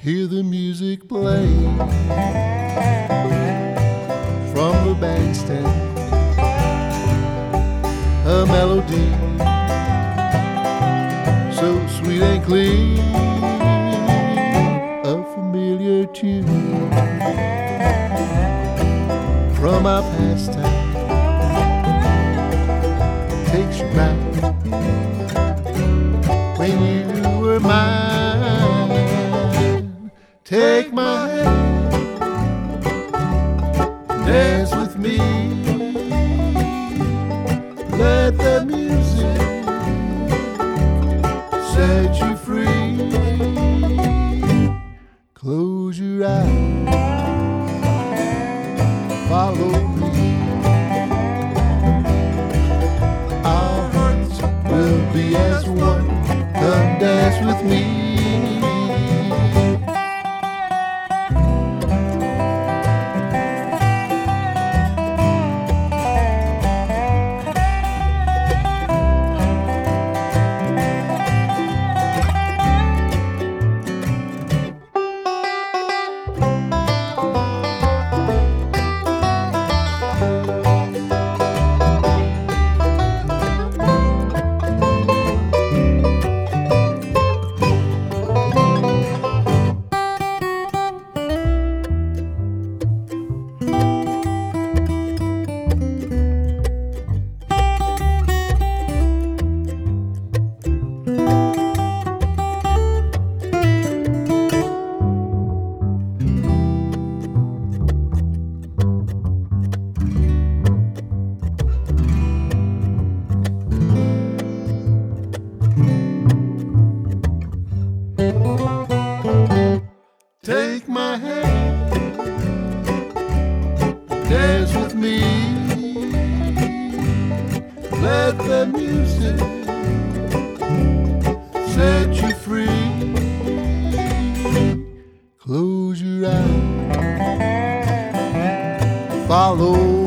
hear the music play from the bandstand, a melody so sweet and clean, a familiar tune from our pastime takes you back when you were mine. Take my hand, dance with me, let the music set you free. Close your eyes, follow me, our hearts will be as one. Come dance with me. Take my hand, dance with me, let the music set you free. Close your eyes, follow